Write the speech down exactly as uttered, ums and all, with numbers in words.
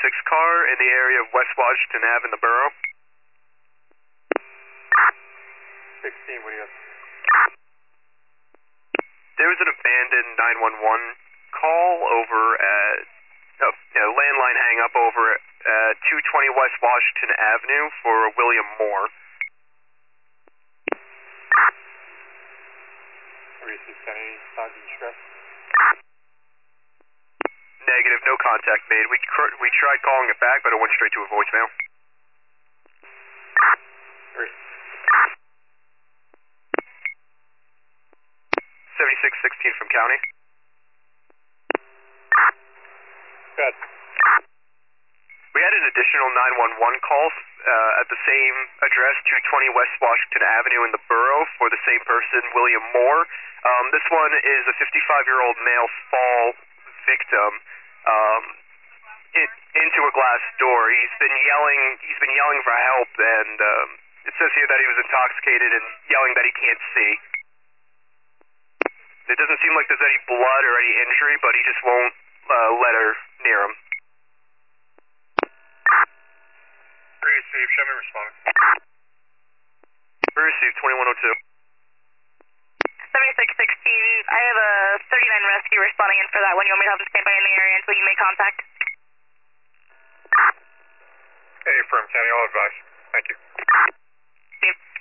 six car in the area of West Washington Ave in the borough. sixteen, what do you got? There was an abandoned nine one one call over at, oh, yeah, landline hang up over at two twenty West Washington Avenue for William Moore. Received any signs of distress? Negative, no contact made. We cr- we tried calling it back, but it went straight to a voicemail. seventy-six sixteen from County. Good. We had an additional nine one one call uh, at the same address, two twenty West Washington Avenue in the borough, for the same person, William Moore. Um, this one is a fifty-five-year-old male fall victim um, it, into a glass door. He's been yelling. He's been yelling for help, and um, it says here that he was intoxicated and yelling that he can't see. It doesn't seem like there's any blood or any injury, but he just won't uh, let her near him. Receive, show me responding. Received twenty-one oh two. seventy-six sixteen, I have a thirty-nine rescue responding in for that one. You want me to have them stand by in the area until you make contact? Hey, from County, I'll advise. Thank you. Steve.